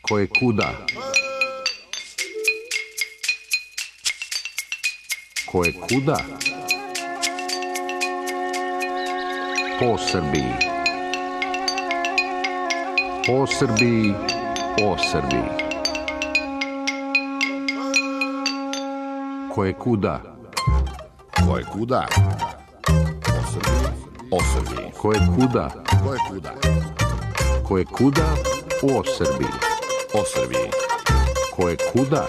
Koje kuda? Koje kuda? Po Srbiji. O Srbiji, o Srbiji. Koje kuda? Koje kuda? O Srbiji, o Srbiji. Koje kuda? Koje kuda? Koje kuda? O Srbiji. O Srbiji. Koje kuda?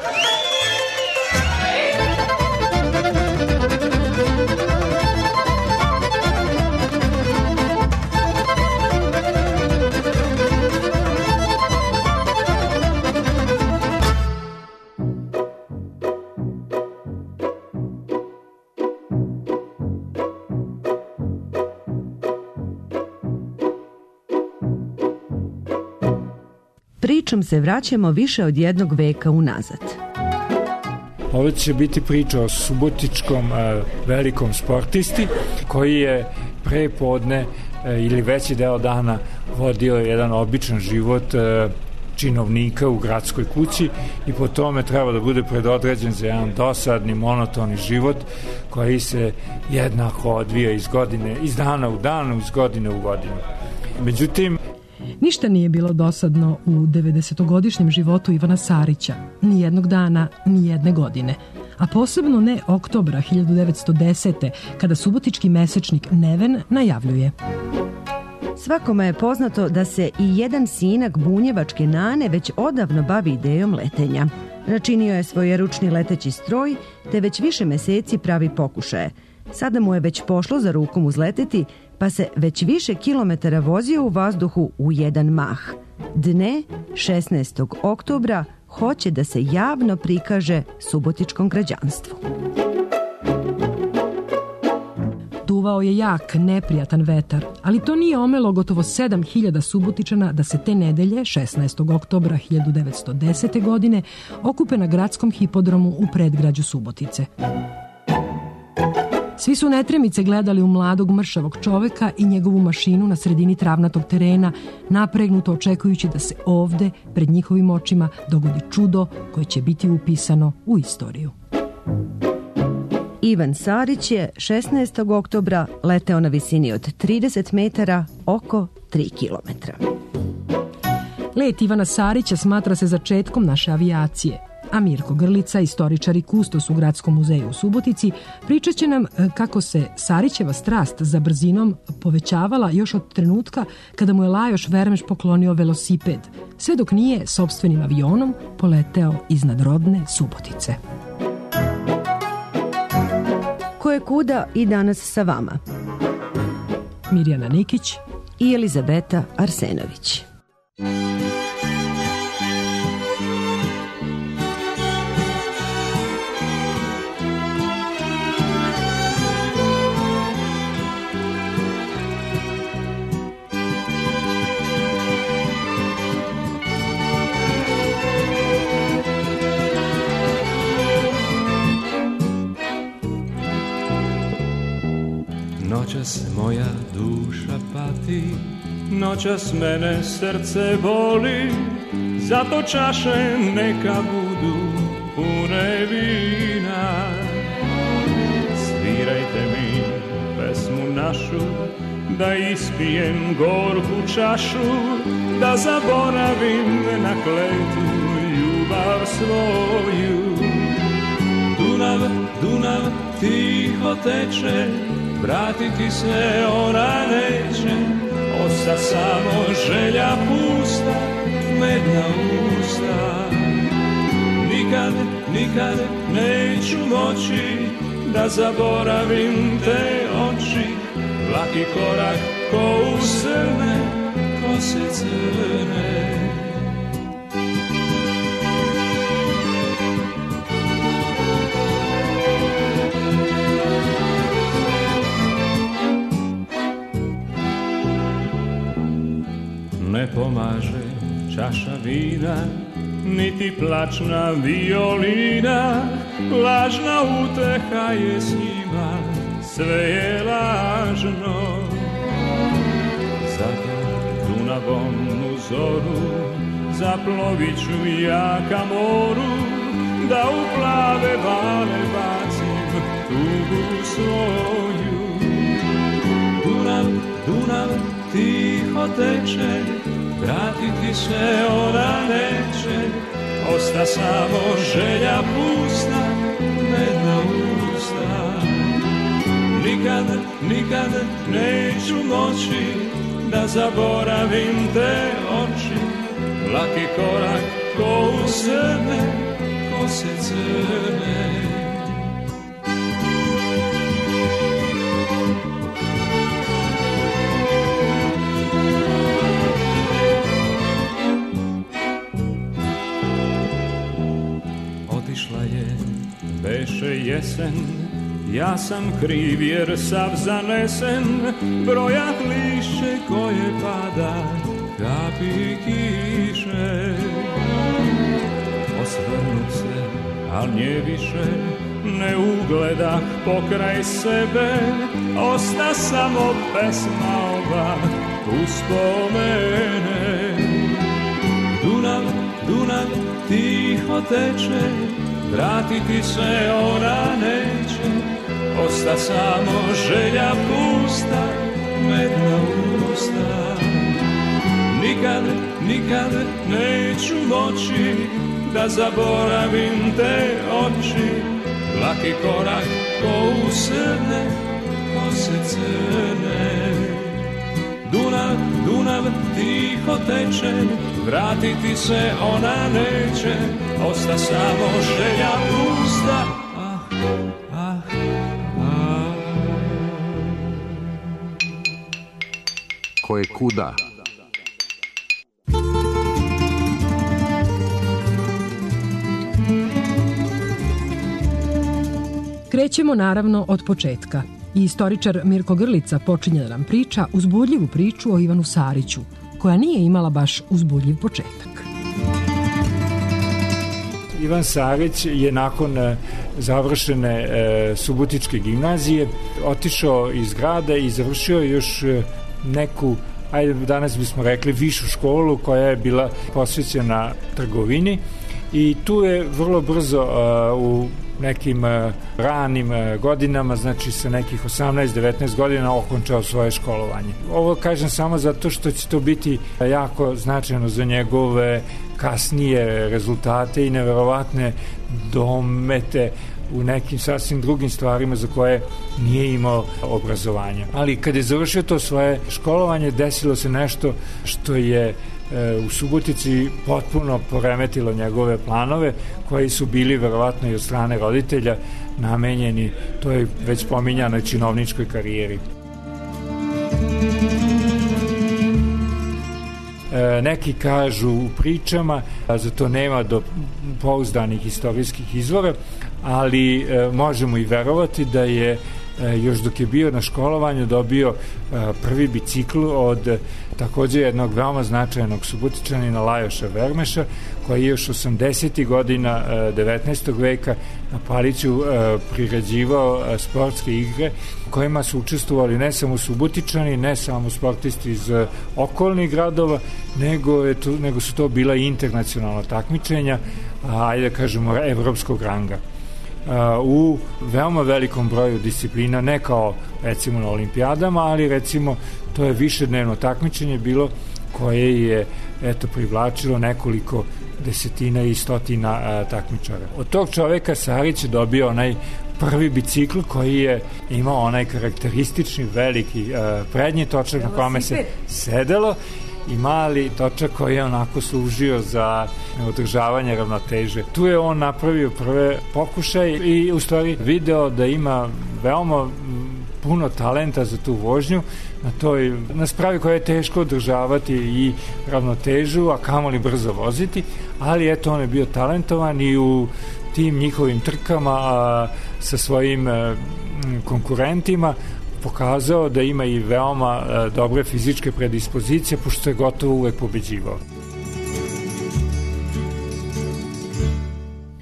Pričom se vraćamo više od jednog veka unazad. Ovo će biti priča o subotičkom velikom sportisti koji je pre podne ili veći deo dana vodio jedan običan život činovnika u gradskoj kući i po tome treba da bude predodređen za jedan dosadni, monotoni život koji se jednako odvija iz dana u dan, iz godine u godinu. Međutim, ništa nije bilo dosadno u 90-godišnjem životu Ivana Sarića, ni jednog dana, ni jedne godine, a posebno ne oktobra 1910. kada subotički mesečnik Neven najavljuje: svakome je poznato da se i jedan sinak bunjevačke Nane već odavno bavi idejom letenja. Načinio je svoj ručni leteći stroj, te već više meseci pravi pokušaje. Sada mu je već pošlo za rukom uzleteti, pa se već više kilometara vozio u vazduhu u jedan mah. Dne 16. oktobra hoće da se javno prikaže subotičkom građanstvu. Duvao je jak, neprijatan vetar, ali to nije omelo gotovo 7.000 Subotičana da se te nedelje, 16. oktobra 1910. godine, okupe na gradskom hipodromu u predgrađu Subotice. Svi su netremice gledali u mladog mršavog čoveka i njegovu mašinu na sredini travnatog terena, napregnuto očekujući da se ovde, pred njihovim očima, dogodi čudo koje će biti upisano u istoriju. Ivan Sarić je 16. oktobra leteo na visini od 30 metara, oko 3 kilometra. Let Ivana Sarića smatra se začetkom naše avijacije, a Mirko Grlica, istoričar i kustos u Gradskom muzeju u Subotici, pričat će nam kako se Sarićeva strast za brzinom povećavala još od trenutka kada mu je Lajoš Vermeš poklonio velosiped, sve dok nije sopstvenim avionom poleteo iznad rodne Subotice. Koje kuda i danas sa vama? Mirjana Nikić i Elizabeta Arsenović. Noćas moja duša pati, noćas mene srce boli, zato čaše neka budu pune vina. Svirajte mi pesmu našu, da ispijem gorku čašu, da zaboravim na kletu ljubav svoju. Dunav, Dunav tiho teče, vratiti se ona neće, osta samo želja pusta, medna usta. Nikad, nikad neću moći da zaboravim te oči, laki korak ko usrne, kose crne. Ne pomaže čaša vina, niti plačna violina, lažna uteha je s njima, sve je lažno. Zato Dunavom u zoru zaplovit ću ja ka moru, da u plave vale bacim tugu svoju. Dunav, Dunav tiho teče, vratiti se ona neće, osta samo želja pusta, medna usta. Nikad, nikad neću moći da zaboravim te oči, laki korak ko u srne, kose crne. Otišla je, beše jesen, ja sam kriv jer sav zanesen, brojat lišće koje pada, kapi kiše. Osvrnu se, al nje više ne ugledah pokraj sebe, osta samo pesma ova uspomene. Dunav, Dunav tiho teče, vratiti se ona neće, osta samo želja pusta, medna usta. Nikad, nikad neću moći da zaboravim te oči, laki korak ko u srne, kose crne. Dunav, Dunav tiho teče, vratiti se ona neće, osta samo želja pusta. Ko je kuda? Krećemo naravno od početka. I istoričar Mirko Grlica počinje da nam priča uzbudljivu priču o Ivanu Sariću, koja nije imala baš uzbudljiv početak. Ivan Sarić je nakon završene Subotičke gimnazije otišao iz grada i završio još neku, ajde danas bismo rekli, višu školu koja je bila posvećena trgovini, i tu je vrlo brzo u nekim ranim godinama, znači sa nekih 18-19 godina okončao svoje školovanje. Ovo kažem samo zato što će to biti jako značajno za njegove kasnije rezultate i neverovatne domete u nekim sasvim drugim stvarima za koje nije imao obrazovanja. Ali kad je završio to svoje školovanje, desilo se nešto što je u Subotici potpuno poremetilo njegove planove, koji su bili verovatno i od strane roditelja namenjeni toj već pominjanoj činovničkoj karijeri. Neki kažu u pričama, a za to nema do pouzdanih istorijskih izvora, ali možemo i verovati da je još dok je bio na školovanju dobio prvi bicikl od takođe jednog veoma značajnog Subotičanina Lajoša Vermeša, koji je još 80. godina 19. veka na Paliću priređivao sportske igre kojima su učestvovali ne samo Subotičani, ne samo sportisti iz okolnih gradova, nego su to bila internacionalna takmičenja, ajde da kažemo evropskog ranga, u veoma velikom broju disciplina, ne kao recimo na olimpijadama, ali recimo to je višednevno takmičenje bilo koje je privlačilo nekoliko desetina i stotina takmičara. Od tog čoveka Sarić je dobio onaj prvi bicikl koji je imao onaj karakteristični veliki prednji točak na kome se sedelo i mali točak koji je onako služio za održavanje ravnoteže. Tu je on napravio prve pokušaj i u stvari video da ima veoma puno talenta za tu vožnju na spravi koja je teško održavati i ravnotežu, a kamoli brzo voziti, ali eto on je bio talentovan i u tim njihovim trkama sa svojim konkurentima pokazao da ima i veoma dobre fizičke predispozicije, pošto je gotovo uvek pobeđivao.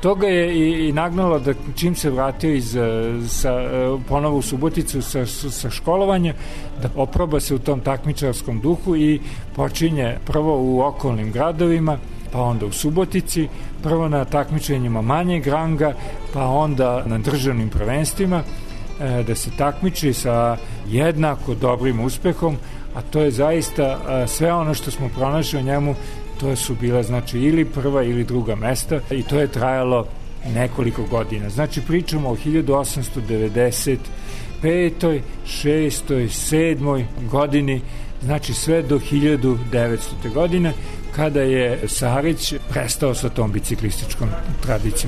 toga je i nagnalo da čim se vratio ponovo u Suboticu sa školovanja, da oproba se u tom takmičarskom duhu i počinje prvo u okolnim gradovima, pa onda u Subotici, prvo na takmičenjima manjeg ranga, pa onda na državnim prvenstvima, da se takmiči sa jednako dobrim uspehom, a to je zaista sve ono što smo pronašli o njemu, to su bila znači ili prva ili druga mesta i to je trajalo nekoliko godina. Znači pričamo o 1895. 6. 7. godini, znači sve do 1900. godine, kada je Sarić prestao sa tom biciklističkom tradicijom.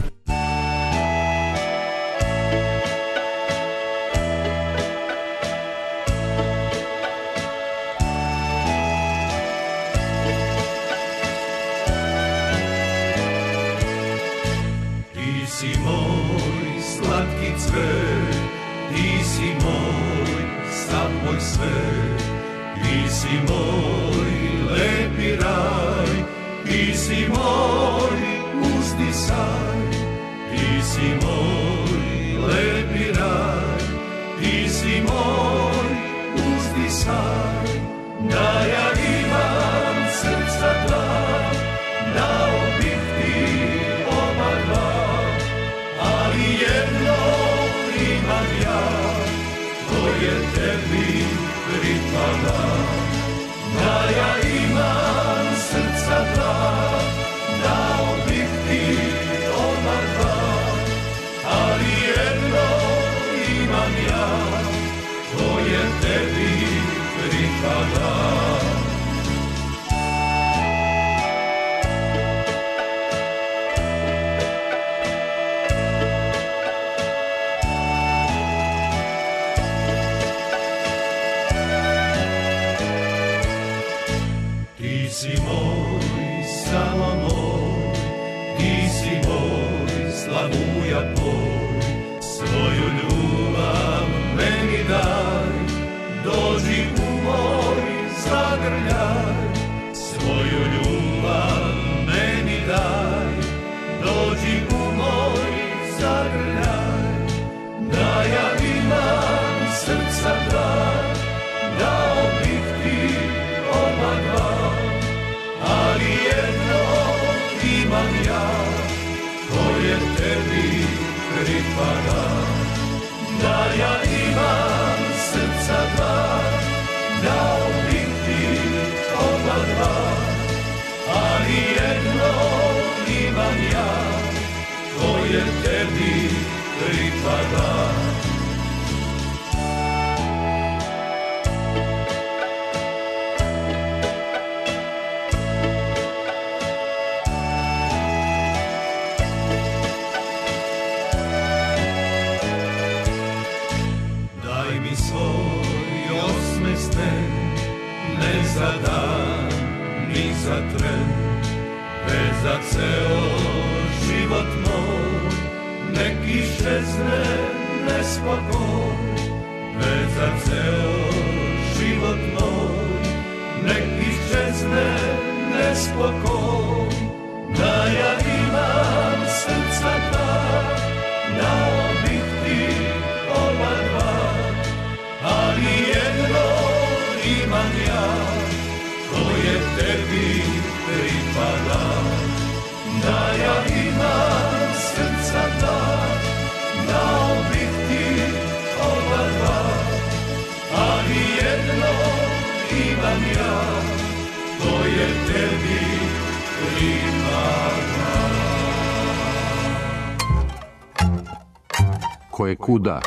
Ko je kuda?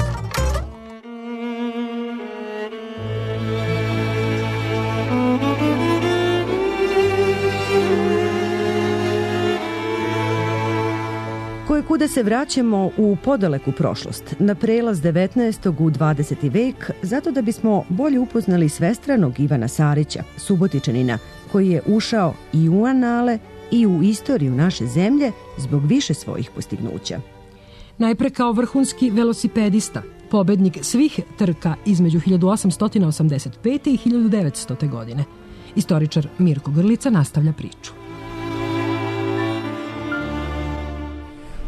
Kuda se vraćamo u podaleku prošlost, na prelaz 19. u 20. vek, zato da bismo bolje upoznali svestranog Ivana Sarića, Subotičanina, koji je ušao i u anale i u istoriju naše zemlje zbog više svojih postignuća. Najpre kao vrhunski velosipedista, pobednik svih trka između 1885. i 1900. godine. Istoričar Mirko Grlica nastavlja priču.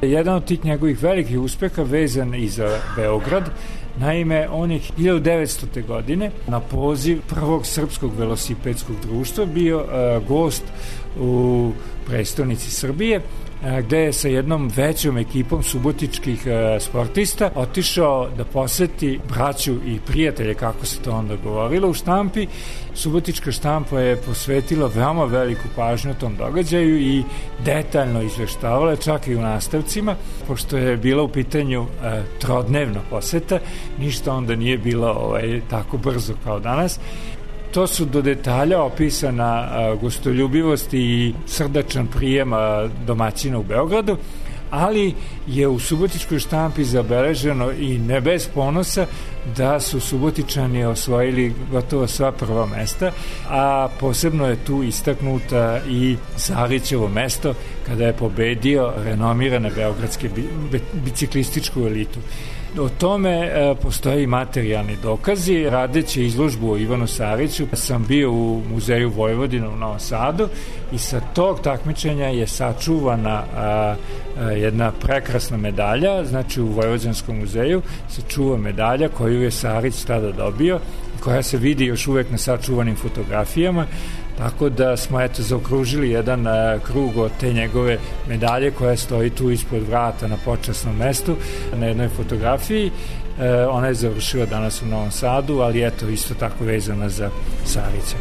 Jedan od tih njegovih velikih uspeha vezan i za Beograd. Naime, on je 1900. godine na poziv prvog srpskog velosipedskog društva bio gost u prestonici Srbije, gde je sa jednom većom ekipom subotičkih sportista otišao da poseti braću i prijatelje, kako se to onda govorilo u štampi. Subotička štampa je posvetila veoma veliku pažnju tom događaju i detaljno izveštavala, čak i u nastavcima, pošto je bila u pitanju trodnevna poseta, ništa onda nije bilo tako brzo kao danas. To su do detalja opisana gostoljubivost i srdačan prijem domaćina u Beogradu, ali je u subotičkoj štampi zabeleženo i ne bez ponosa da su Subotičani osvojili gotovo sva prva mesta, a posebno je tu istaknuta i Sarićevo mesto kada je pobedio renomirane beogradske biciklističku elitu. O tome postoji materijalni dokazi. Radeći izložbu o Ivanu Sariću sam bio u Muzeju Vojvodine u Novom Sadu i sa tog takmičenja je sačuvana jedna prekrasna medalja, znači u Vojvođanskom muzeju se čuva medalja koju je Sarić tada dobio, koja se vidi još uvek na sačuvanim fotografijama. Tako da smo zaokružili jedan krug od te njegove medalje koja stoji tu ispod vrata na počasnom mestu na jednoj fotografiji. Ona je završila danas u Novom Sadu, ali isto tako vezana za Sarića.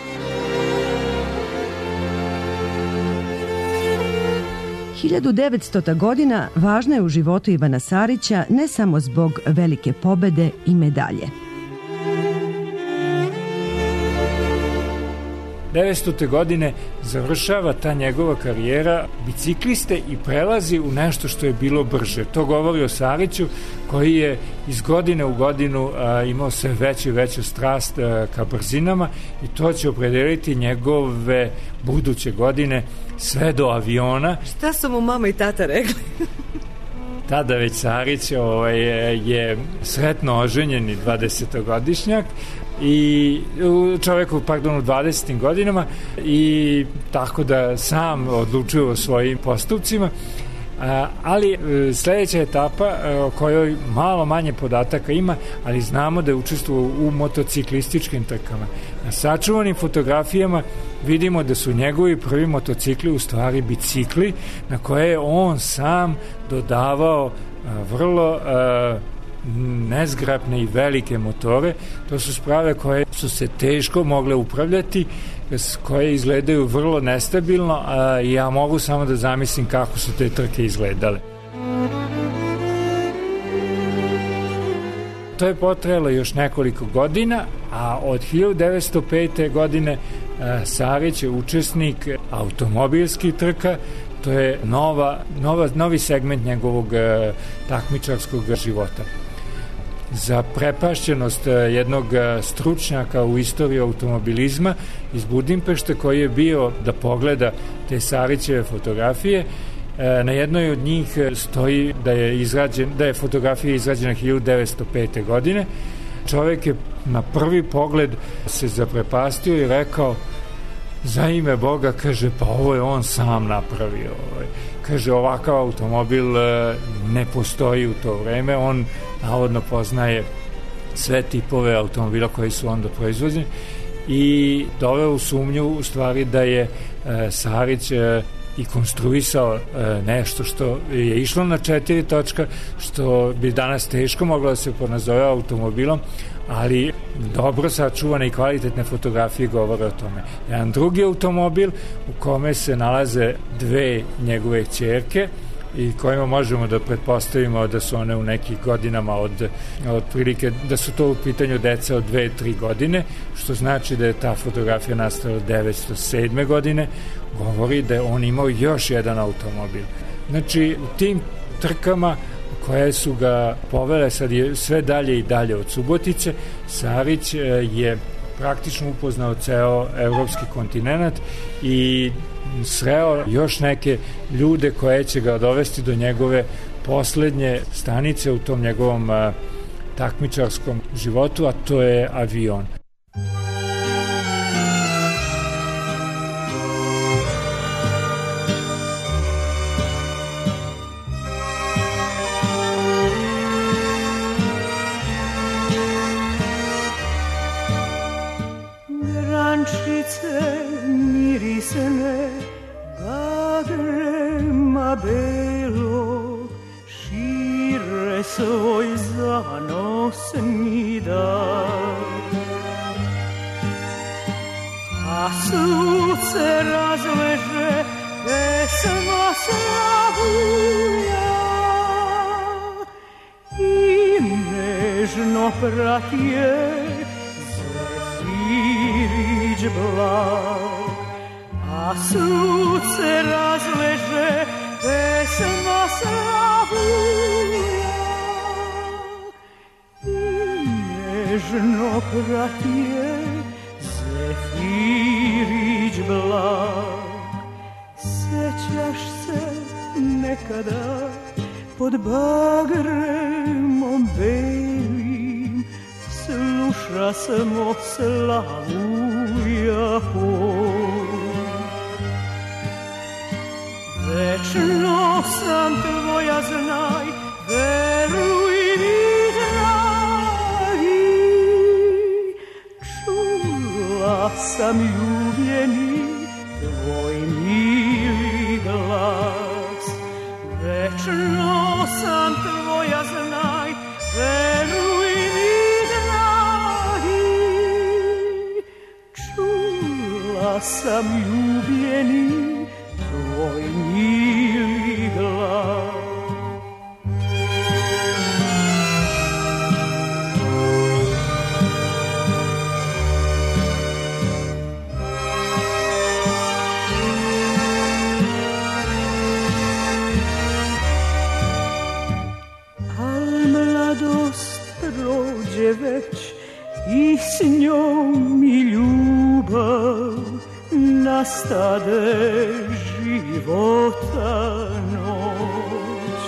– 1900. godina važna je u životu Ivana Sarića ne samo zbog velike pobede i medalje. 1900. godine završava ta njegova karijera bicikliste i prelazi u nešto što je bilo brže. To govori o Sariću koji je iz godine u godinu imao sve veću i veću strast ka brzinama i to će opredeliti njegove buduće godine sve do aviona. Šta su mu mama i tata rekli? Tada već Sarić je sretno oženjeni 20-godišnjak i čoveku, u 20. godinama i tako da sam odlučuje o svojim postupcima, ali sledeća etapa o kojoj malo manje podataka ima, ali znamo da je učestvovao u motociklističkim trkama. Na sačuvanim fotografijama vidimo da su njegovi prvi motocikli u stvari bicikli na koje je on sam dodavao vrlo nezgrapne i velike motore. To su sprave koje su se teško mogle upravljati, koje izgledaju vrlo nestabilno, a ja mogu samo da zamislim kako su te trke izgledale. To je potrajalo još nekoliko godina, a od 1905. godine Sarić je učesnik automobilskih trka. To je novi segment njegovog takmičarskog života. Za prepašćenost jednog stručnjaka u istoriji automobilizma iz Budimpešte koji je bio da pogleda te Sarićeve fotografije, na jednoj od njih stoji da je fotografija izrađena 1905. godine. Čovjek je na prvi pogled se zaprepastio i rekao: za ime Boga, kaže, pa ovo je on sam napravio. Kaže, ovakav automobil ne postoji u to vreme. On navodno poznaje sve tipove automobila koji su onda proizvođeni i doveo u sumnju u stvari da je Sarić i konstruisao nešto što je išlo na 4 točka, što bi danas teško moglo da se ponazove automobilom, ali dobro sačuvane i kvalitetne fotografije govore o tome. Jedan drugi automobil u kome se nalaze dve njegove ćerke i kojima možemo da pretpostavimo da su one u nekih godinama od prilike, da su to u pitanju deca od 2-3 godine, što znači da je ta fotografija nastala 1907. godine, govori da je on imao još jedan automobil. Znači, u tim trkama koje su ga povele sad je sve dalje i dalje od Subotice, Sarić je praktično upoznao ceo evropski kontinent i sreo još neke ljude koje će ga dovesti do njegove poslednje stanice u tom njegovom takmičarskom životu, a to je avion. svoj zanosni dan. A suce razleže, pesma slavuja i nežno pratije zefirić blag. A suce razleže, pesma slavuja i nežno pratije zefirić blag. Sećaš se nekada pod bagremom belim, sluša smo slavuja poj. Večno sam tvoja, znaj, veruj mi dragi, čula sam ljubljeni tvoj mili glas. Večno sam tvoja, znaj, veruj mi dragi, čula sam ljubljeni tvoj mili glas. Prođe već i s njom i ljubav nastade života noć.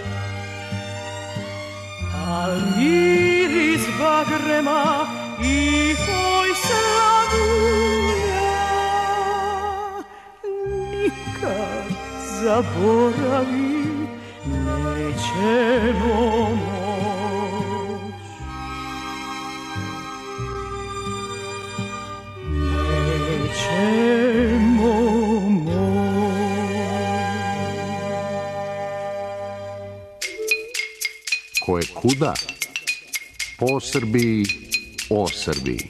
Al miris bagrema i tvoj slavuja nikad zaboravi nećemo moć. Ko je kuda? Po Srbiji, o Srbiji.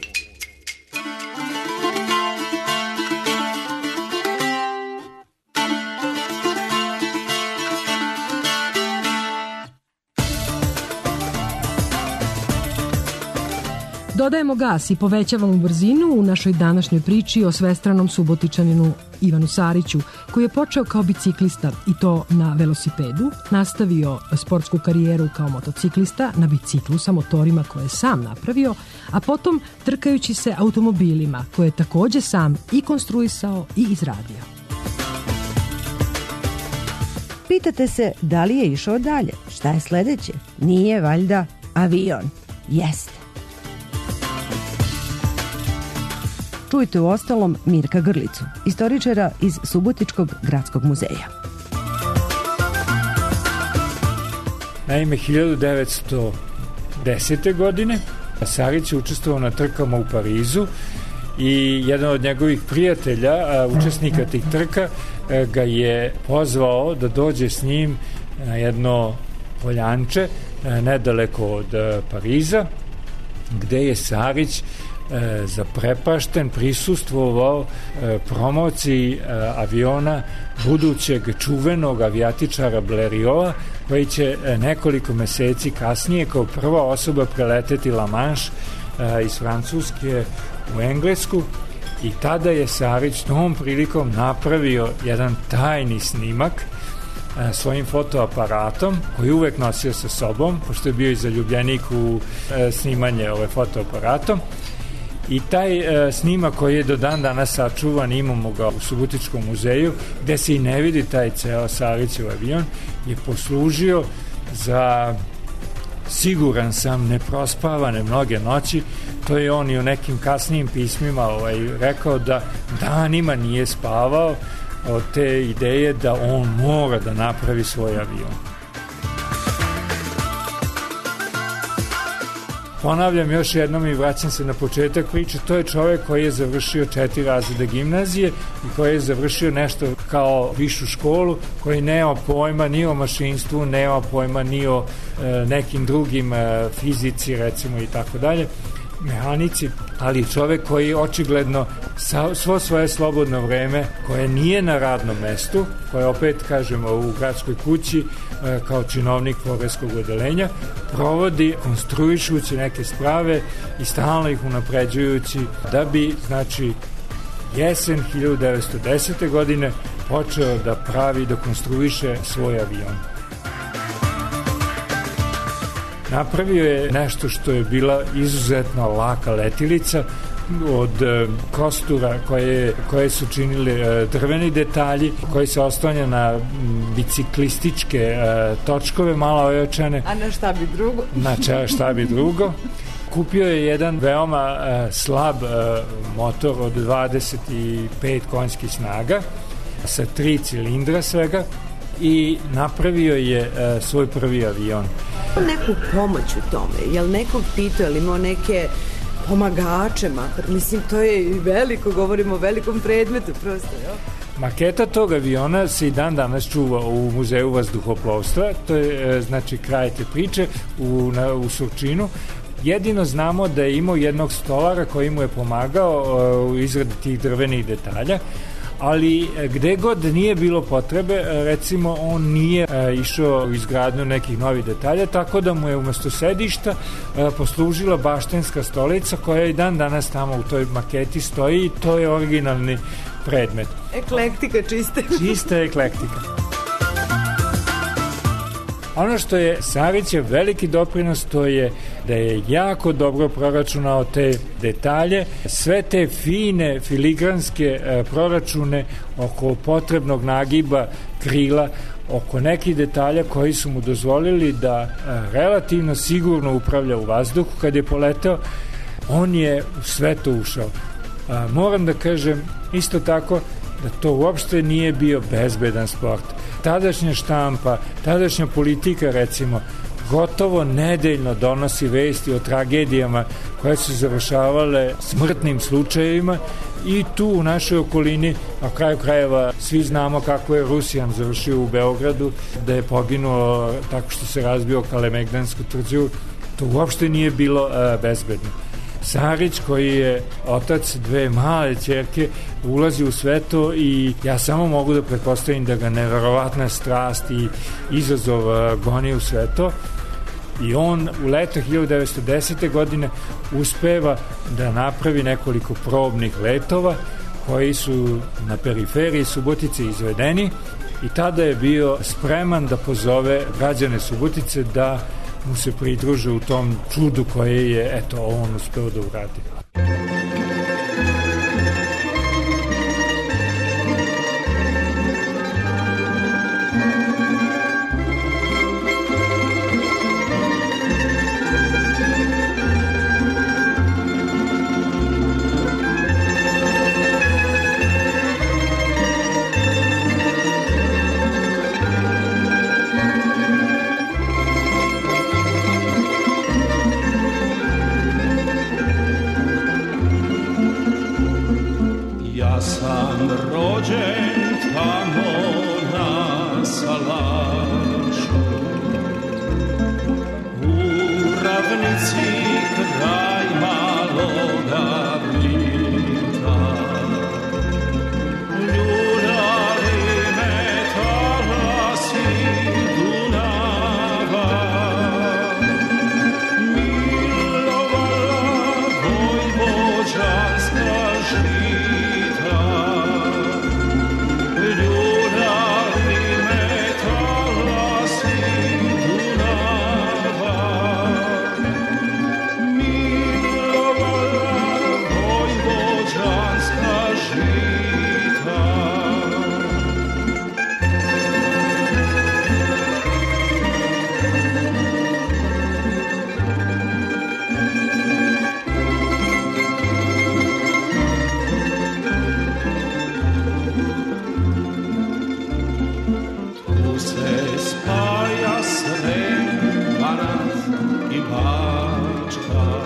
Dodajemo gas i povećavamo brzinu u našoj današnjoj priči o svestranom Subotičaninu Ivanu Sariću, koji je počeo kao biciklista i to na velosipedu, nastavio sportsku karijeru kao motociklista na biciklu sa motorima koje je sam napravio, a potom trkajući se automobilima koje je takođe sam i konstruisao i izradio. Pitate se da li je išao dalje? Šta je sledeće? Nije valjda avion? Jeste. Čujte u ostalom Mirka Grlicu, istoričara iz Subotičkog gradskog muzeja. Naime, 1910. godine Sarić je učestvovao na trkama u Parizu i jedan od njegovih prijatelja, učesnika tih trka, ga je pozvao da dođe s njim na jedno poljanče nedaleko od Pariza, gde je Sarić zaprepašten prisustvovao promociji aviona budućeg čuvenog avijatičara Blériota, koji će nekoliko meseci kasnije kao prva osoba preleteti La Manche iz Francuske u Englesku. I tada je Sarić tom prilikom napravio jedan tajni snimak svojim fotoaparatom, koji je uvek nosio sa sobom, pošto je bio i zaljubljenik u snimanje fotoaparatom. I taj snimak koji je do dan danas sačuvan, imamo ga u Subotičkom muzeju, gde se i ne vidi taj ceo Sarićev avion, je poslužio za, siguran sam, neprospavane mnoge noći. To je on i u nekim kasnijim pismima rekao da danima nije spavao od te ideje da on mora da napravi svoj avion. ponavljam još jednom i vraćam se na početak priče, to je čovjek koji je završio 4 razreda gimnazije i koji je završio nešto kao višu školu, koji nema pojma ni o mašinstvu, nema pojma ni o nekim drugim fizici recimo i tako dalje, mehanici, ali čovek koji očigledno svo svoje slobodno vreme, koje nije na radnom mestu, koje opet kažemo u gradskoj kući kao činovnik poreskog odeljenja, provodi konstruišući neke sprave i stalno ih unapređujući da bi, znači, jesen 1910. godine počeo da pravi, da konstruiše svoj avion. Napravio je nešto što je bila izuzetno laka letilica od kostura koje su činili drveni detalji, koji se oslanja na biciklističke točkove malo ojačane. A na šta bi drugo? Na šta bi drugo. Kupio je jedan veoma slab motor od 25 konjskih snaga sa 3 cilindra svega i napravio je svoj prvi avion. Neku pomoć u tome, jel nekog pitao, ili imao neke pomagače makar, mislim to je i veliko, govorimo o velikom predmetu prosto, jel? Maketa tog aviona se i dan danas čuva u Muzeju vazduhoplovstva, to je znači kraj te priče u Surčinu. Jedino znamo da je imao jednog stolara koji mu je pomagao u izradi tih drvenih detalja, ali gde god nije bilo potrebe, recimo on nije išao u izgradnju nekih novih detalja, tako da mu je umesto sedišta poslužila baštenska stolica koja i dan danas tamo u toj maketi stoji i to je originalni predmet. Eklektika čista. Čista eklektika. Ono što je Sarićev veliki doprinos, to je da je jako dobro proračunao te detalje, sve te fine filigranske proračune oko potrebnog nagiba krila, oko nekih detalja koji su mu dozvolili da relativno sigurno upravlja u vazduhu. Kad je poletao, on je u sve to ušao. Moram da kažem isto tako da to uopšte nije bio bezbedan sport. Tadašnja štampa, tadašnja politika recimo, gotovo nedeljno donosi vesti o tragedijama koje su završavale smrtnim slučajevima i tu u našoj okolini, a kraju krajeva svi znamo kako je Rusijan završio u Beogradu, da je poginuo tako što se razbio Kalemegdansku tvrđavu. To uopšte nije bilo bezbedno. Sarić, koji je otac 2 male ćerke, ulazi u sve to i ja samo mogu da pretpostavim da ga neverovatna strast i izazov goni u sve to. I on u leto 1910. godine uspeva da napravi nekoliko probnih letova koji su na periferiji Subotice izvedeni i tada je bio spreman da pozove građane Subotice da mu se pridruže u tom čudu koje je, eto, on uspeo da uradi. Spaja Srem, Banat i Bačka.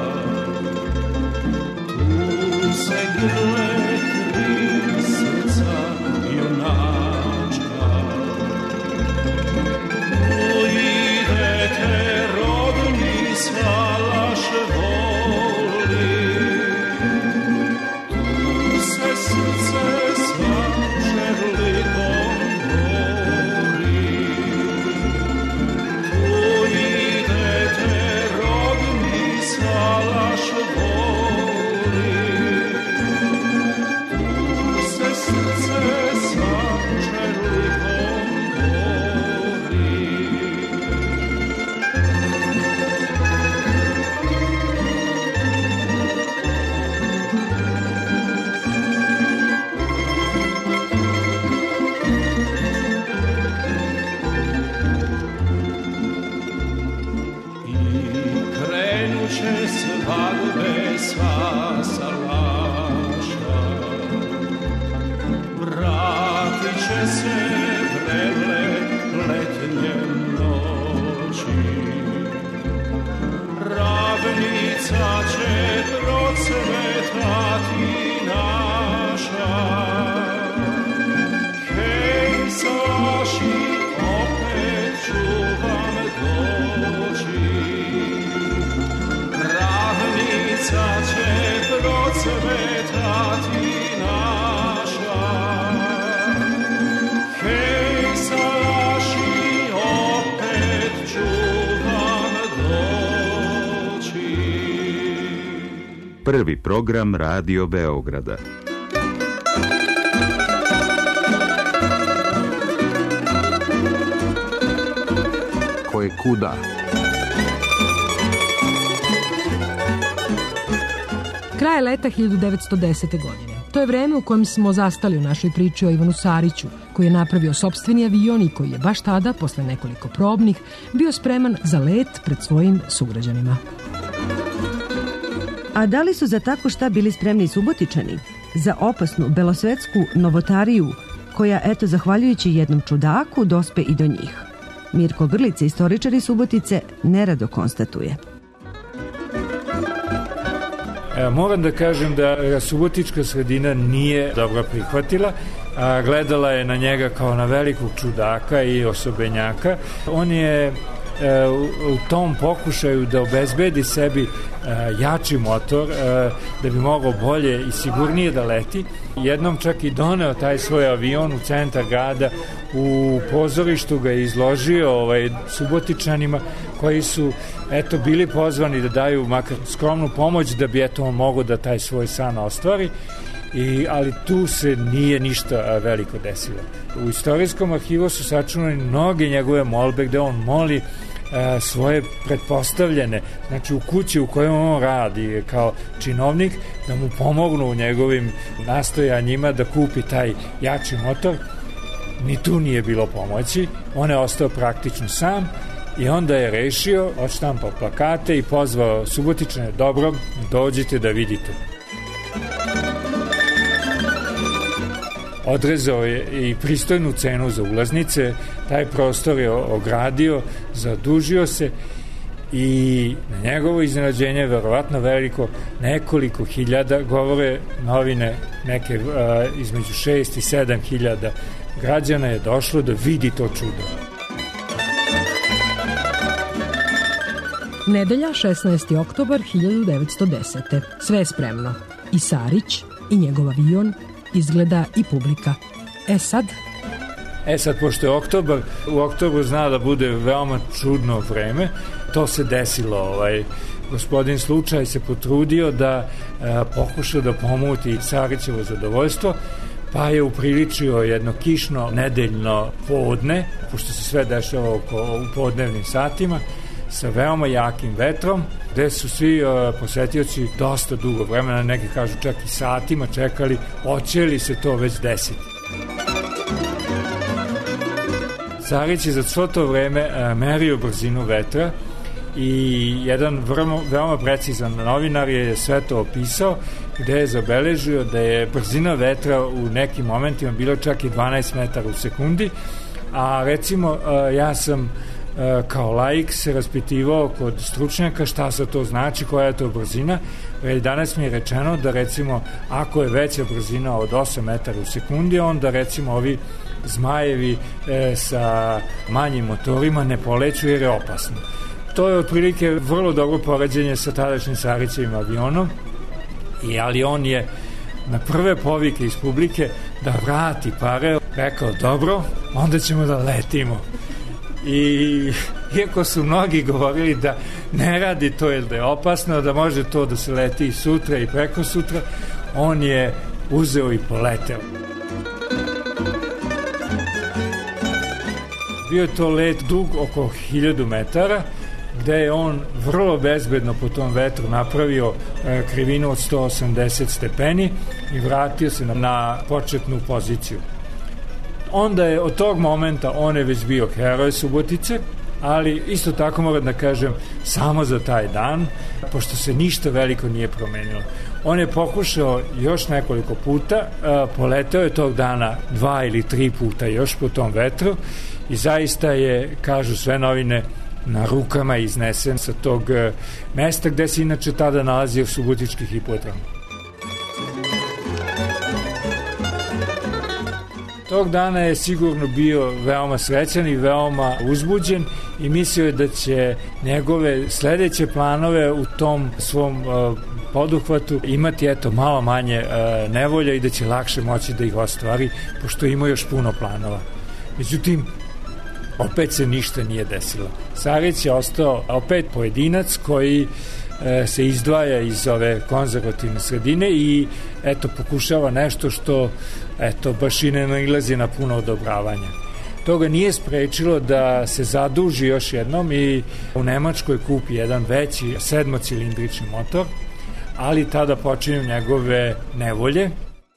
se vrele letnje noći. Ravnica će procvetati naša, hej, Saši, opet ću vam doći. Ravnica će procvetati naša, hej, Saši, opet ću vam doći. Prvi program Radio Beograda. Koje kuda? Kraj leta 1910. godine. To je vreme u kojem smo zastali u našoj priči o Ivanu Sariću, koji je napravio sopstveni avion i koji je baš tada, posle nekoliko probnih, bio spreman za let pred svojim sugrađanima. A da li su za tako šta bili spremni Subotičani? Za opasnu belosvetsku novotariju, koja, eto, zahvaljujući jednom čudaku, dospe i do njih. Mirko Grlica, istoričar iz Subotice, nerado konstatuje. Moram da kažem da subotička sredina nije dobro prihvatila, gledala je na njega kao na velikog čudaka i osobenjaka. On je u tom pokušaju da obezbedi sebi jači motor, da bi mogao bolje i sigurnije da leti, jednom čak i doneo taj svoj avion u centar grada, u pozorištu ga je izložio Subotičanima koji su bili pozvani da daju makar skromnu pomoć da bi on mogao da taj svoj san ostvari. Ali tu se nije ništa veliko desilo. U istorijskom arhivu su sačuvane mnoge njegove molbe gde on moli svoje pretpostavljene, znači u kući u kojoj on radi kao činovnik, da mu pomognu u njegovim nastojanjima da kupi taj jači motor. Ni tu nije bilo pomoći, on je ostao praktično sam i onda je rešio, odštampao plakate i pozvao Subotičane, dobro, dođite da vidite. Odrezao je i pristojnu cenu za ulaznice, taj prostor je ogradio, zadužio se i na njegovo iznenađenje, verovatno veliko, nekoliko hiljada, govore novine, neke između 6 i 7 hiljada građana je došlo da vidi to čudo. Nedelja, 16. oktobar 1910. Sve je spremno. I Sarić, i njegov avion, izgleda i publika. Sad, pošto je oktobar, u oktobru zna da bude veoma čudno vreme, to se desilo. Gospodin slučaj se potrudio da pokuša da pomuti Sarićevo zadovoljstvo, pa je upriličio jedno kišno nedeljno podne, pošto se sve dešava u podnevnim satima, sa veoma jakim vetrom, gde su svi posetioci dosta dugo vremena, neki kažu čak i satima čekali, hoće li se to već desiti. Sarić je za svo to vreme merio brzinu vetra i jedan veoma precizan novinar je sve to opisao, gde je zabeležio da je brzina vetra u nekim momentima bila čak i 12 metara u sekundi, a recimo ja sam kao laik se raspitivao kod stručnjaka šta se to znači, koja je to brzina. Danas mi je rečeno da recimo ako je veća brzina od 8 metara u sekundi, onda recimo ovi zmajevi sa manjim motorima ne poleću jer je opasno. To je otprilike vrlo dobro poređenje sa tadašnjim Sarićevim avionom, ali on je na prve povike iz publike da vrati pare rekao, dobro, onda ćemo da letimo. I iako su mnogi govorili da ne radi to jer da je opasno, da može to da se leti i sutra i preko sutra, on je uzeo i poleteo. Bio je to let dug oko 1000 metara, gde je on vrlo bezbedno po tom vetru napravio krivinu od 180 stepeni i vratio se na početnu poziciju. Onda je od tog momenta on je već bio heroj Subotice, ali isto tako moram da kažem samo za taj dan, pošto se ništa veliko nije promenilo. On je pokušao još nekoliko puta, poleteo je tog dana 2 ili 3 puta još po tom vetru i zaista je, kažu sve novine, na rukama iznesen sa tog mesta gde se inače tada nalazio Subotički hipodrom. Tog dana je sigurno bio veoma srećan i veoma uzbuđen i mislio je da će njegove sledeće planove u tom svom poduhvatu imati malo manje nevolja i da će lakše moći da ih ostvari, pošto ima još puno planova. Međutim, opet se ništa nije desilo. Sarić je ostao opet pojedinac koji se izdvaja iz ove konzervativne sredine i pokušava nešto što baš i ne nailazi na puno odobravanja. To ga nije sprečilo da se zaduži još jednom i u Nemačkoj kupi jedan veći 7-cilindrični motor, ali tada počinju njegove nevolje.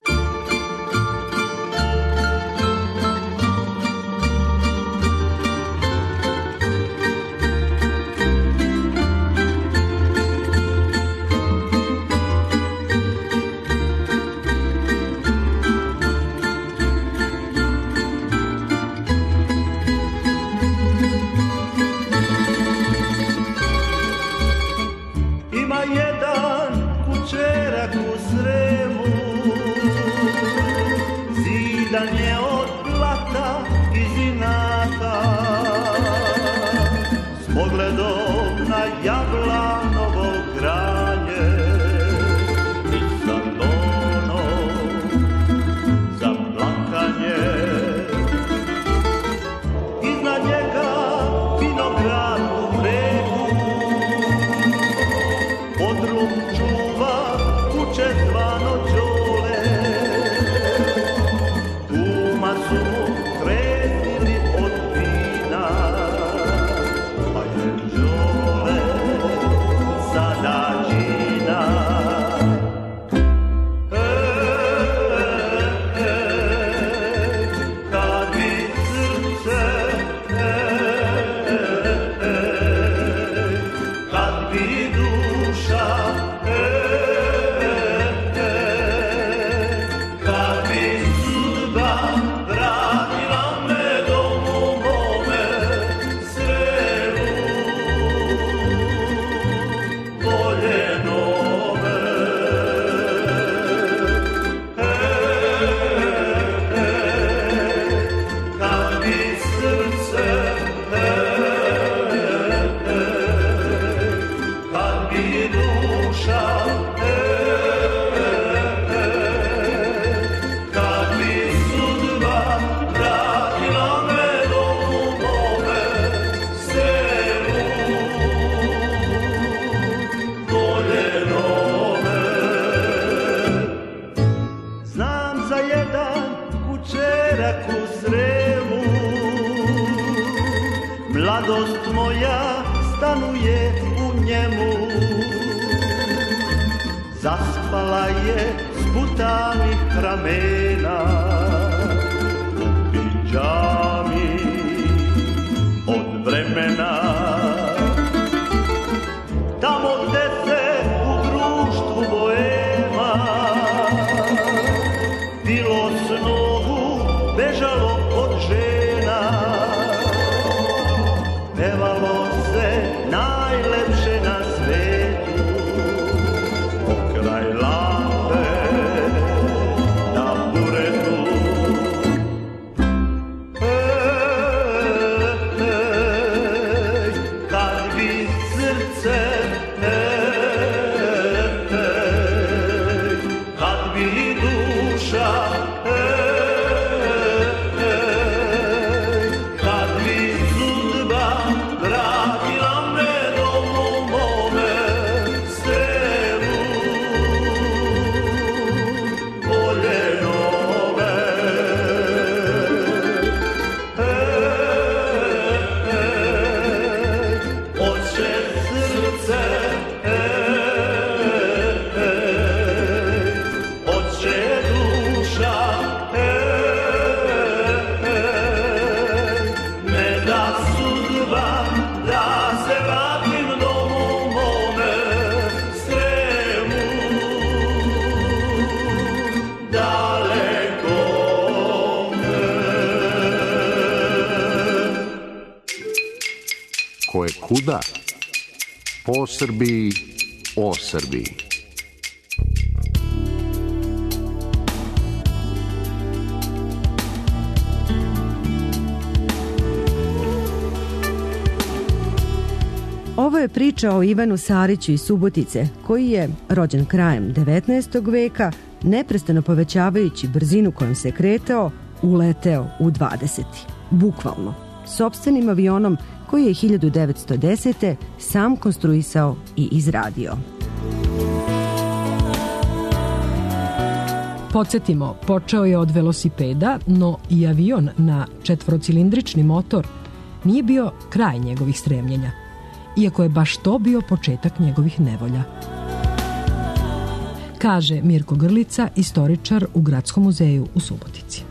Zaspala je sputanih ramena u pidžami od vremena. Tamo gde se u društvu boema bilo snovu bežalo od žena, pevalo se najlepše na svetu kraj lampe na buretu. Kad bi srce, kad bi duša, Ko je kuda? Po Srbiji, o Srbiji. Ovo je priča o Ivanu Sariću iz Subotice, koji je, rođen krajem 19. veka, neprestano povećavajući brzinu kojom se kretao, uleteo u 20. Bukvalno, sopstvenim avionom koji je 1910. sam konstruisao i izradio. Podsjetimo, počeo je od velosipeda, no i avion na četvorocilindrični motor nije bio kraj njegovih stremljenja, iako je baš to bio početak njegovih nevolja. Kaže Mirko Grlica, istoričar u Gradskom muzeju u Subotici.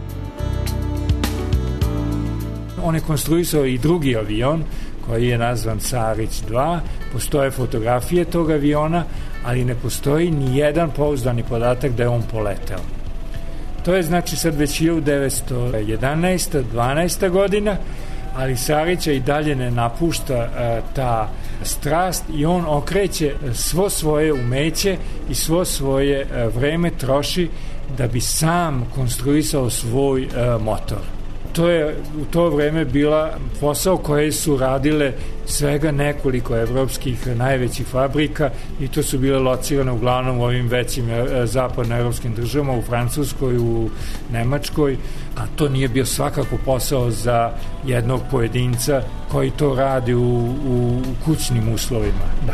On je konstruisao i drugi avion koji je nazvan Sarić 2. Postoje fotografije tog aviona, ali ne postoji ni jedan pouzdani podatak da je on poleteo. To je znači sad već 1911. 12. godina, ali Sarića i dalje ne napušta ta strast i on okreće svo svoje umeće i svo svoje vreme troši da bi sam konstruisao svoj motor. To je u to vreme bila posao koje su radile svega nekoliko evropskih najvećih fabrika i to su bile locirane uglavnom u ovim većim zapadnoevropskim državama, u Francuskoj, u Nemačkoj, a to nije bio svakako posao za jednog pojedinca koji to radi u kućnim uslovima. Da.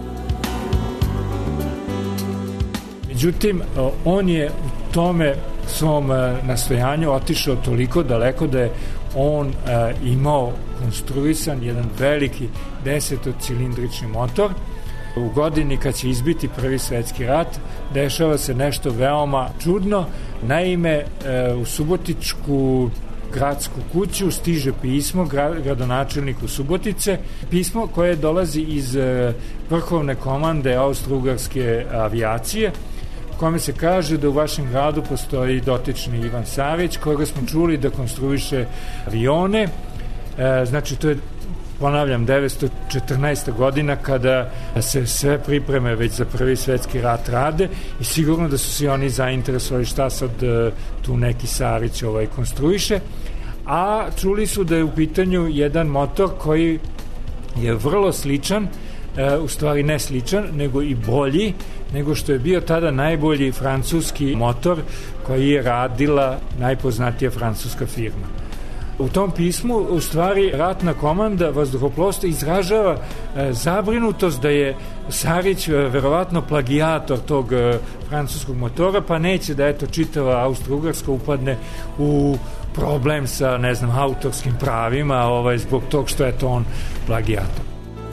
Međutim, on je u tome svom nastojanju otišao toliko daleko da je on imao konstruisan jedan veliki 10-cilindrični motor. U godini kad će izbiti Prvi svetski rat dešava se nešto veoma čudno. Naime, u Subotičku gradsku kuću stiže pismo gradonačelniku Subotice, pismo koje dolazi iz vrhovne komande Austro-Ugarske avijacije, kome se kaže da u vašem gradu postoji dotični Ivan Sarić, kojega smo čuli da konstruiše avione. Znači, to je, ponavljam, 1914. godina kada se sve pripreme već za Prvi svetski rat rade i sigurno da su se oni zainteresovali šta sad tu neki Sarić konstruiše. A čuli su da je u pitanju jedan motor koji je vrlo sličan, u stvari ne sličan, nego i bolji nego što je bio tada najbolji francuski motor koji je radila najpoznatija francuska firma. U tom pismu, u stvari, ratna komanda vazduhoplovstva izražava zabrinutost da je Sarić verovatno plagijator tog francuskog motora, pa neće da čitava Austro-Ugarska upadne u problem sa, autorskim pravima zbog tog što je to on plagijator.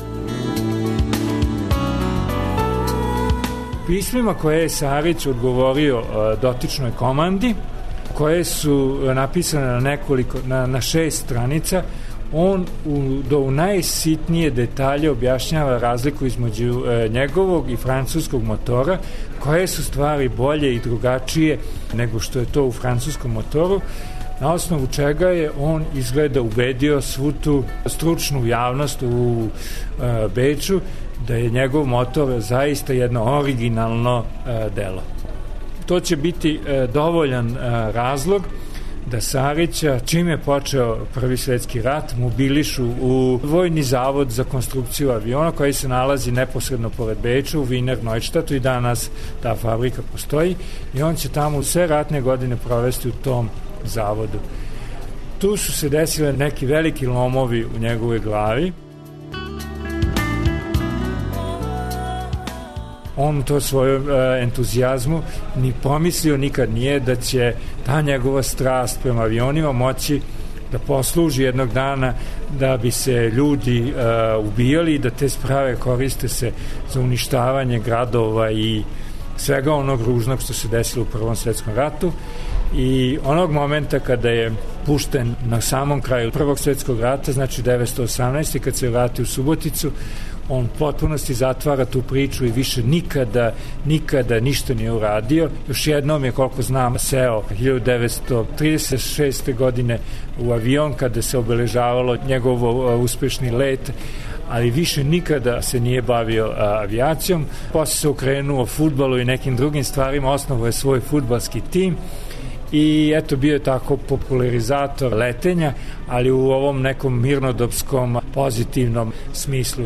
Pismima koje je Sarić odgovorio dotičnoj komandi, koje su napisane na 6 stranica, on do najsitnije detalje objašnjava razliku između njegovog i francuskog motora, koje su stvari bolje i drugačije nego što je to u francuskom motoru, na osnovu čega je on izgleda ubedio svu tu stručnu javnost u Beču da je njegov motor zaista jedno originalno delo. To će biti dovoljan razlog da Sarića, čim je počeo Prvi svetski rat, mobilišu u Vojni zavod za konstrukciju aviona koji se nalazi neposredno pored Beča u Wiener Neustadtu i danas ta fabrika postoji i on će tamo sve ratne godine provesti u tom zavodu. Tu su se desile neki veliki lomovi u njegovoj glavi. On u to svojom entuzijazmu ni pomislio nikad nije da će ta njegova strast prema avionima moći da posluži jednog dana da bi se ljudi ubijali i da te sprave koriste se za uništavanje gradova i svega onog ružnog što se desilo u Prvom svetskom ratu. I onog momenta kada je pušten na samom kraju Prvog svetskog rata, znači 1918. kad se vrati u Suboticu, on potpunosti zatvara tu priču i više nikada ništa nije uradio. Još jednom je, koliko znam, seo 1936. godine u avion kada se obeležavalo njegov uspešni let, ali više nikada se nije bavio avijacijom. Posle se okrenuo fudbalu i nekim drugim stvarima, osnovao je svoj fudbalski tim i eto, bio je tako popularizator letenja, ali u ovom nekom mirnodopskom pozitivnom smislu.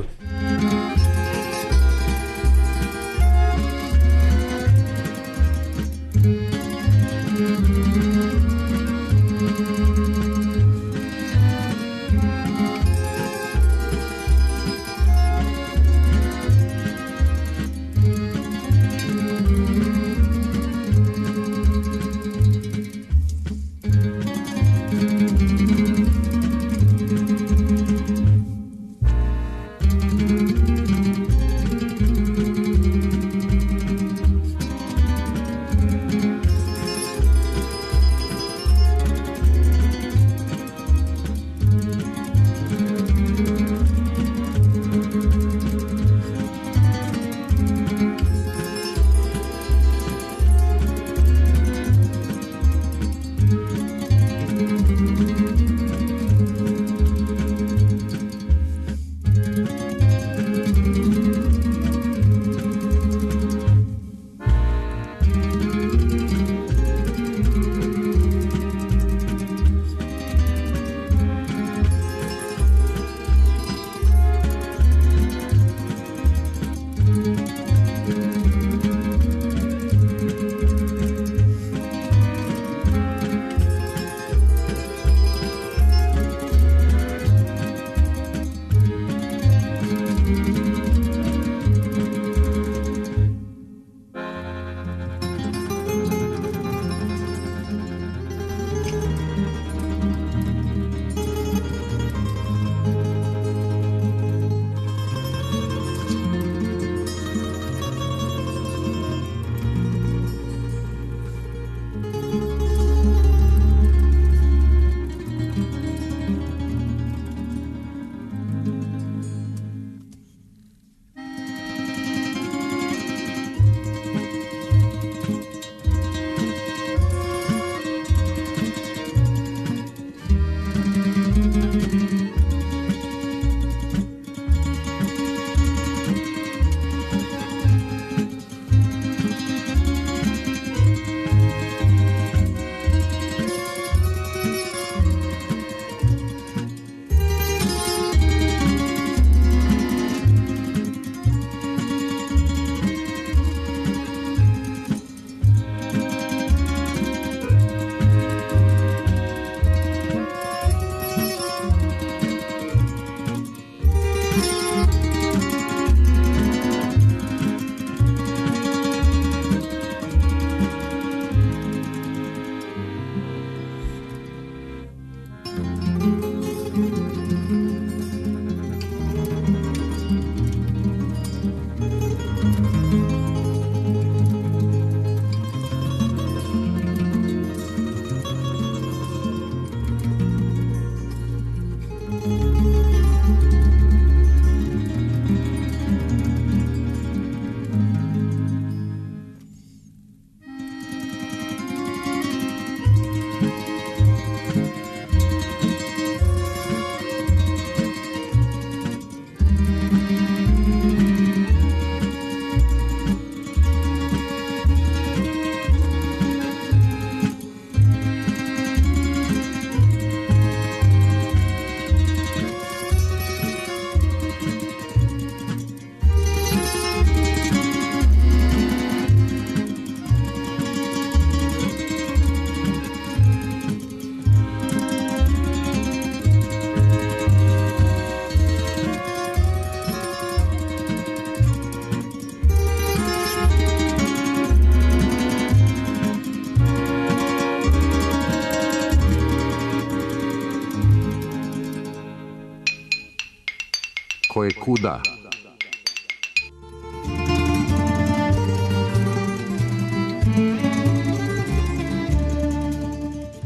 koje kuda.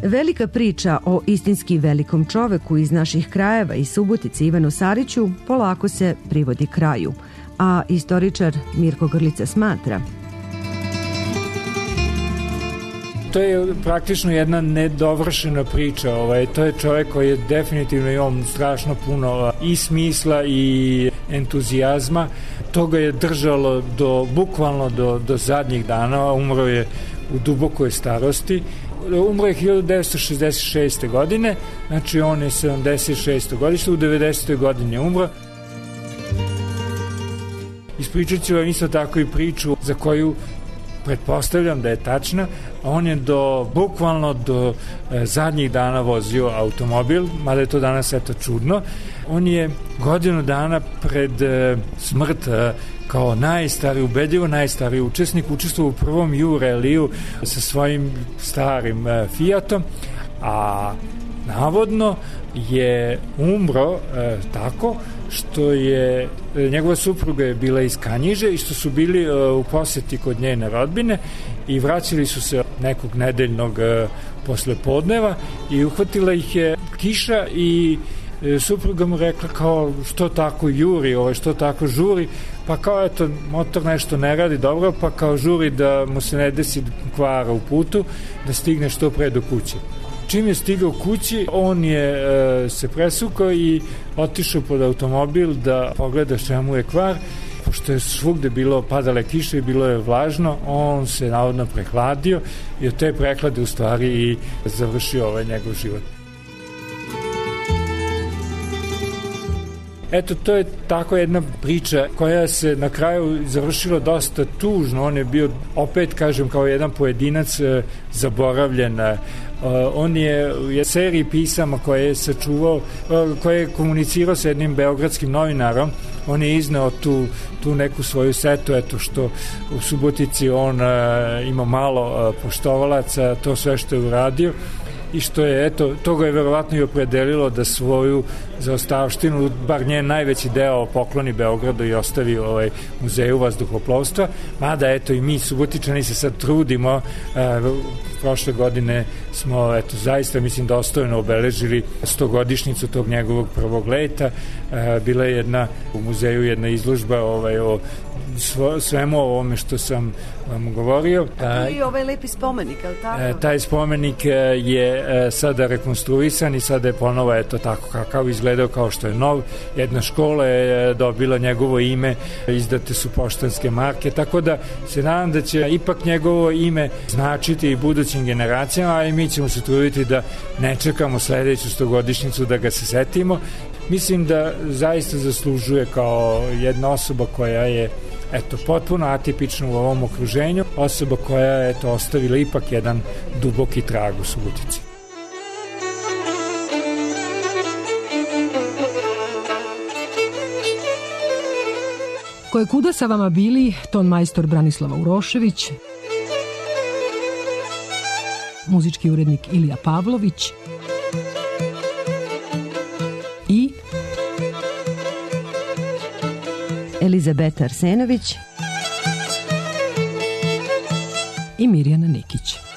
Velika priča o istinski velikom čoveku iz naših krajeva i Subotice Ivanu Sariću polako se privodi kraju, a istoričar Mirko Grlica smatra: to je praktično jedna nedovršena priča. To je čovjek koji je definitivno imao strašno puno i smisla i entuzijazma. To ga je držalo bukvalno do zadnjih dana. Umro je u dubokoj starosti. Umro je 1966. godine, znači on je 76. godište, u 90. godini je umro. Ispričat ću vam isto tako i priču za koju pretpostavljam da je tačna. On je bukvalno do zadnjih dana vozio automobil, mada je to danas eto čudno. On je godinu dana pred smrt kao ubedljivo najstariji učesnik učestvovao u prvom Ju-reliju sa svojim starim Fiatom, a navodno je umro tako što je njegova supruga je bila iz Kanjiže i što su bili u poseti kod njene rodbine i vraćali su se nekog nedeljnog poslepodneva i uhvatila ih je kiša i supruga mu rekla kao što tako juri, što tako žuri, pa kao eto motor nešto ne radi dobro, pa kao žuri da mu se ne desi kvara u putu, da stigne što pre do kuće. Čim je stigao kući, on je se presukao i otišao pod automobil da pogleda čemu je kvar. Pošto je svugde padale kiše i bilo je vlažno, on se navodno prehladio i od te prehlade u stvari i završio njegov život. Eto, to je tako jedna priča koja se na kraju završila dosta tužno. On je bio, opet kažem, kao jedan pojedinac zaboravljen. On je u seriji pisama koje je sačuvao, koje je komunicirao sa jednim beogradskim novinarom. On je izneo tu neku svoju setu, eto što u Subotici on ima malo poštovalaca, to sve što je uradio i što je, eto, to ga je verovatno i opredelilo da svoju zaostavštinu, bar njen najveći deo, pokloni Beogradu i ostavi muzeju vazduhoplovstva, mada eto i mi Subotičani se sad trudimo. Prošle godine smo, eto, zaista mislim dostojno obeležili 100-godišnjicu tog njegovog prvog leta. Bila je u muzeju jedna izložba o svemu ovome što sam vam govorio. I ovaj lepi spomenik, je li tako? Taj spomenik je sada rekonstruisan i sada je ponovo eto tako kakav izgledao kao što je nov. Jedna škola je dobila njegovo ime, izdate su poštanske marke, tako da se nadam da će ipak njegovo ime značiti i budućim generacijama, a i mi ćemo se truditi da ne čekamo sledeću 100-godišnjicu da ga se setimo. Mislim da zaista zaslužuje kao jedna osoba koja je potpuno atipična u ovom okruženju, osoba koja je ostavila ipak jedan duboki trag u Subotici. Koje kuda sa vama bili ton majstor Branislava Urošević, muzički urednik Ilija Pavlović i Elizabeta Arsenović i Mirjana Nikić.